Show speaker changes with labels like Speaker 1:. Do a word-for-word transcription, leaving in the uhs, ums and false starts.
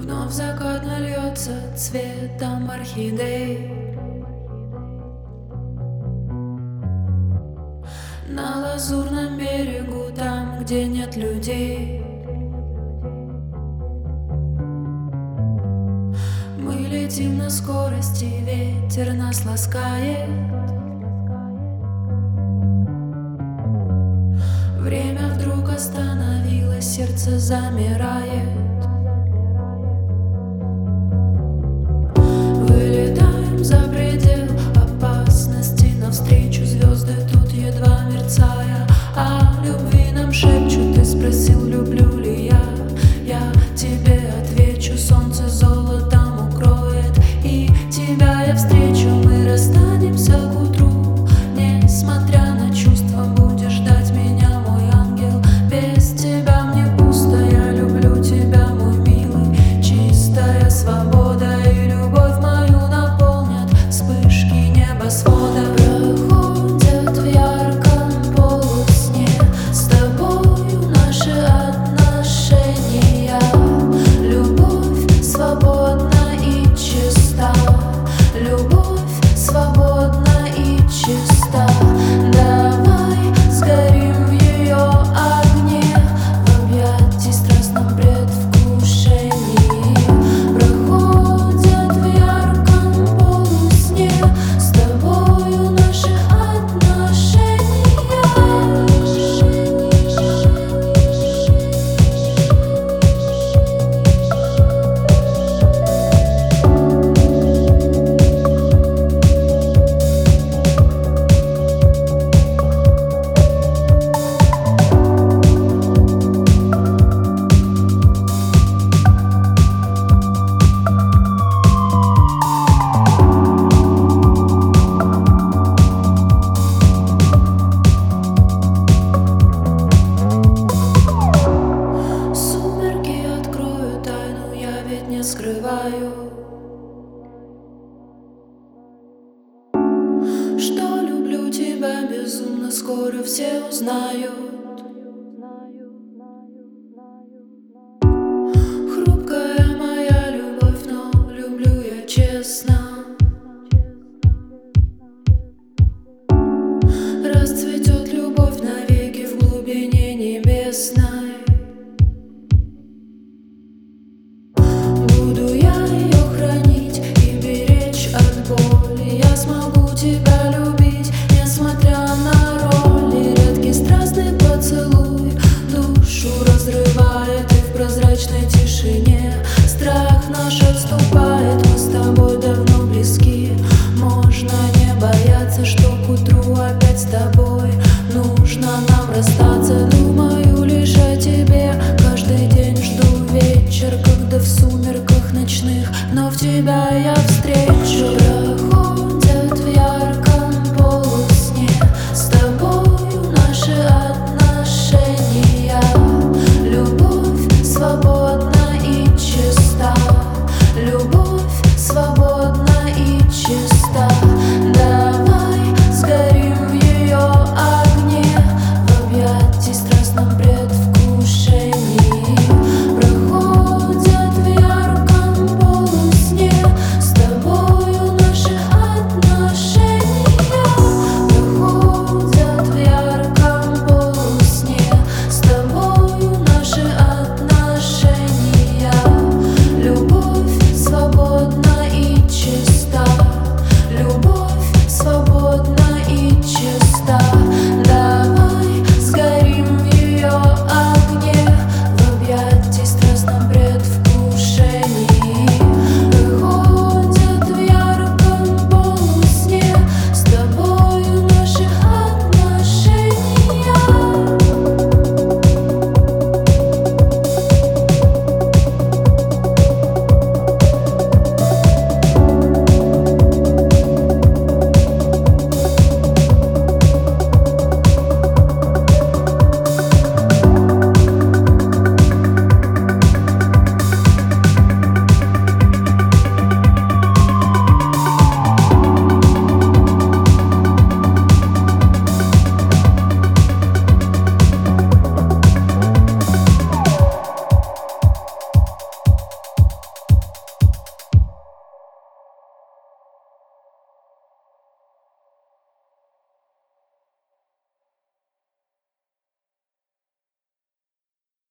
Speaker 1: Вновь закат нальется цветом орхидей. На лазурном берегу, там, где нет людей, мы летим на скорости, ветер нас ласкает. Время вдруг остановилось, сердце замирает. Вылетаем за предел опасности, навстречу звезды тут едва мерцая. О любви нам шепчут, ты спросил, люблю ли я. Я тебе отвечу, солнце золотом укроет, и тебя я встречу. Мы расстанемся к утру, несмотря на чувства, будешь ждать меня, мой ангел. Без тебя мне пусто, я люблю тебя, мой милый. Чистая свобода и любовь мою наполнят вспышки небосвода. Проходят в ярком полусне с тобою наши отношения. Любовь свободна и чиста, любовь свободна и чиста. Давай сгорим в ее огне, в объятии страстном предвкушении. Проходят в ярком полусне с тобою наши отношения. Сумерки открою тайну, я ведь не скрываю, что люблю тебя безумно, скоро все узнают.